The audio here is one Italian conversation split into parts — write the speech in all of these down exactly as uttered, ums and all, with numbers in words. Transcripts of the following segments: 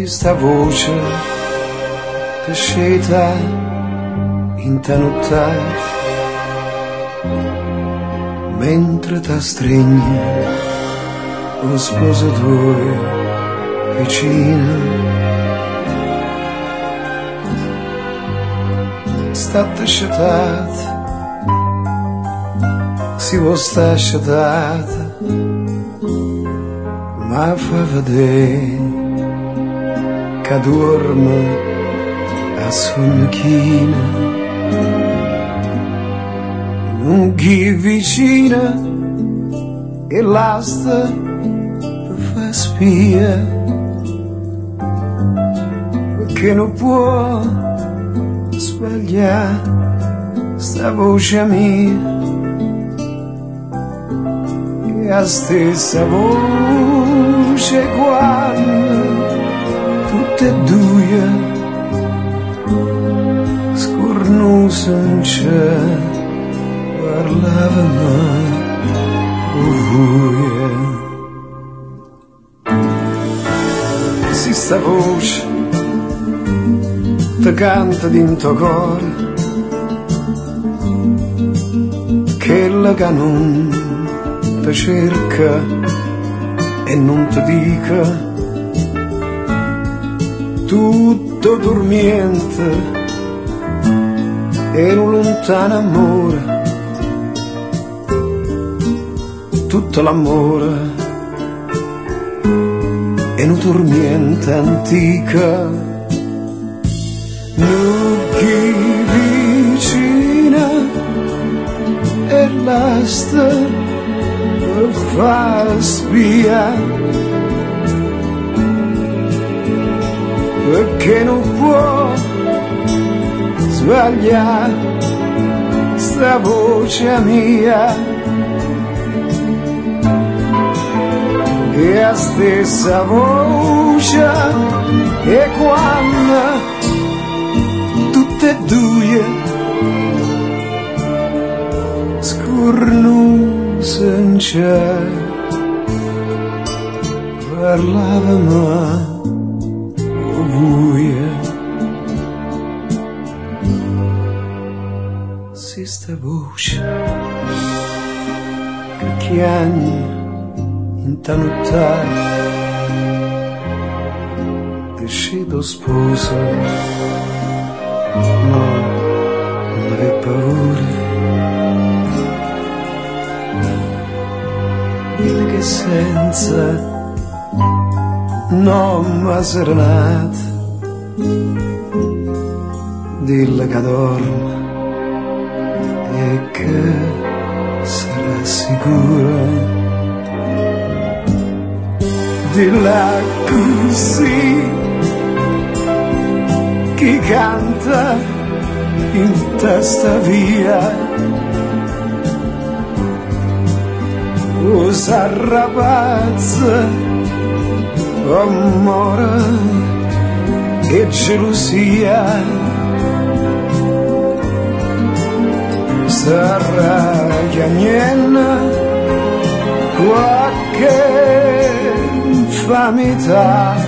si sta voce che sceta in tanuttat mentre ta stringe lo sposadore vicino. State scetate, si vuol sta scetate, ma fa vedere che dorme a sogno china, non chi vicina e l'asta per fa spia, perché non può sbagliare sta voce mia, e la stessa voce quando tutte e due scornusa in cielo parlavano ovunque. Si sta voce te canta dentro cuore che la che non te cerca e non ti dica tutto dormiente e un lontano amore, tutto l'amore e un dormiente antica. Non chi vicina e l'asta per fa spia, perché non può sbagliare sta voce mia, e la stessa voce e quando tutte e due scornusa in cielo parlavano ovunque. Si sta voce che chiagna in tanuttat decido sposo, no, non avevo paura, dille che senza no m'ha serenata, dille che dorme e che sarà sicura, dille così chi canta in testa via, usa rapazza, amore e gelosia, sarà chiagnena qualche infamità,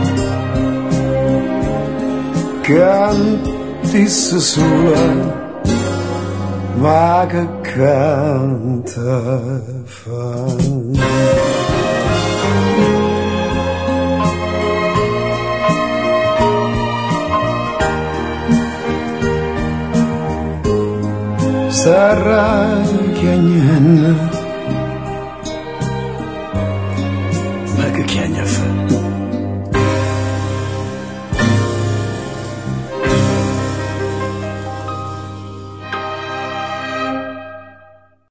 cantisse sua ma che canta fa. Sarà chiagnena